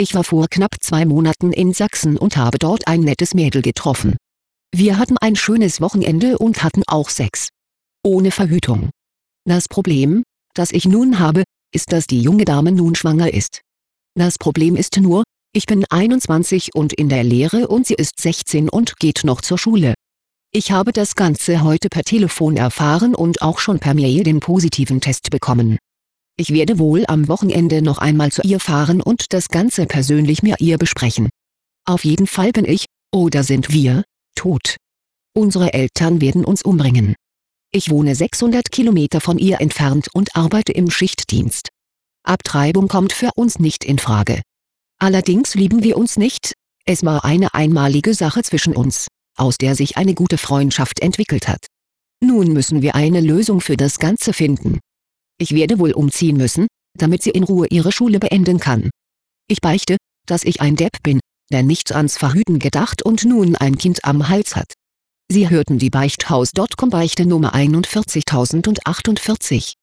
Ich war vor knapp 2 Monaten in Sachsen und habe dort ein nettes Mädel getroffen. Wir hatten ein schönes Wochenende und hatten auch Sex. Ohne Verhütung. Das Problem, das ich nun habe, ist, dass die junge Dame nun schwanger ist. Das Problem ist nur, ich bin 21 und in der Lehre und sie ist 16 und geht noch zur Schule. Ich habe das Ganze heute per Telefon erfahren und auch schon per Mail den positiven Test bekommen. Ich werde wohl am Wochenende noch einmal zu ihr fahren und das Ganze persönlich mit ihr besprechen. Auf jeden Fall bin ich, oder sind wir, tot. Unsere Eltern werden uns umbringen. Ich wohne 600 Kilometer von ihr entfernt und arbeite im Schichtdienst. Abtreibung kommt für uns nicht in Frage. Allerdings lieben wir uns nicht, es war eine einmalige Sache zwischen uns, aus der sich eine gute Freundschaft entwickelt hat. Nun müssen wir eine Lösung für das Ganze finden. Ich werde wohl umziehen müssen, damit sie in Ruhe ihre Schule beenden kann. Ich beichte, dass ich ein Depp bin, der nichts ans Verhüten gedacht und nun ein Kind am Hals hat. Sie hörten die Beichthaus.com Beichte Nummer 41048.